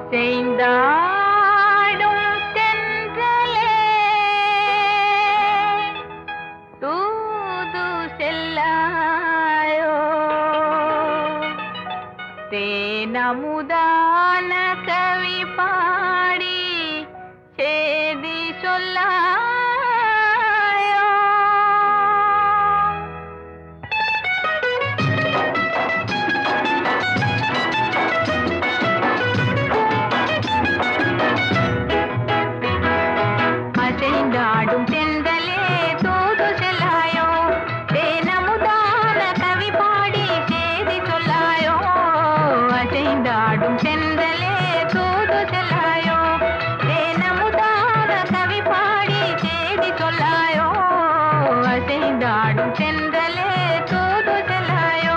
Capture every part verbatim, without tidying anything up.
அசைந்தாடும் தென்றலே தூது செல்லாயோ தேனமுதான கவி பாடி சேதி சொல்லாயோ அசைந்தாடும் தென்றலே தூது செல்லாயோ தேனமுதான கவி பாடி சேதி சொல்லாயோ அசைந்தாடும் தென்றலே தூது செல்லாயோ தேனமுதான கவி பாடி சேதி சொல்லாயோ அசைந்தாடும் தென்றலே தூது செல்லாயோ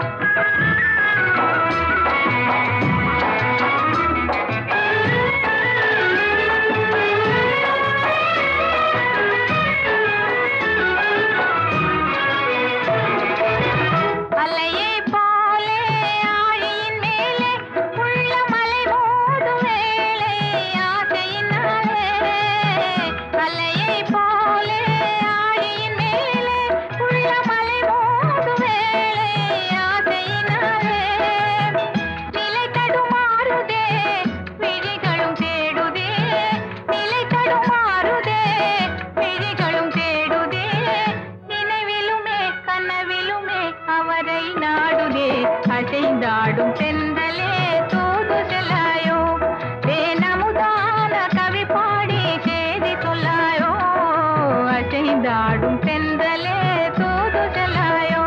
அலையை போலே ஆழியின் மேலே உள்ள மலை மோதும் வேளை ஆசையினாலே அலையை போலே ஆழியின் மேலே உள்ள மலை மோதும் வேளை ஆசையினாலே நிலை தடுமாறுதே விழிகளும் தேடுதே நிலை தடுமாறுதே விழிகளும் தேடுதே நினைவிலுமே கனவிலுமே அவரை நாடுதே அசைந்தாடும் தென்றலே தூது செல்லாயோ தேனமுதான கவி பாடி சேதி சொல்லாயோ அசைந்தாடும் தென்றலே தூது செல்லாயோ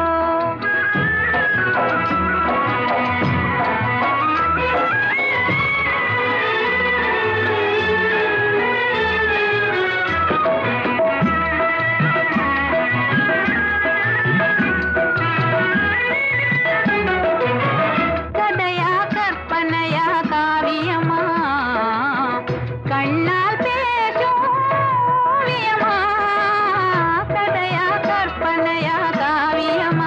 கதையா கற்பனையா காவியமா கண்ணால் பேசும் ஓவியமா கதையா கற்பனையா காவியமா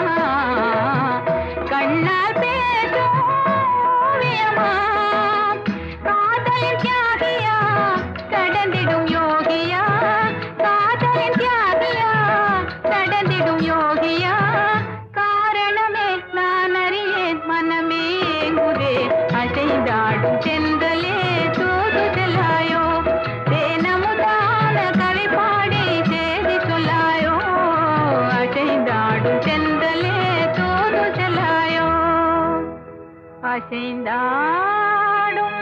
கண்ணால் பேசும் ஓவியமா காதலின் தியாகியா கடந்திடும் யோகியா காதலின் தியாகியா கடந்திடும் யோகியா காரணமே நான் அறியேன் மனமே ஏங்குதே அசைந்தாடும் தென்றலே தூது செல்லாயோ தேனமுதான கவி பாடி சேதி சொல்லாயோ அசைந்தாடும் தென்றலே தூது செல்லாயோ அசைந்தாடும்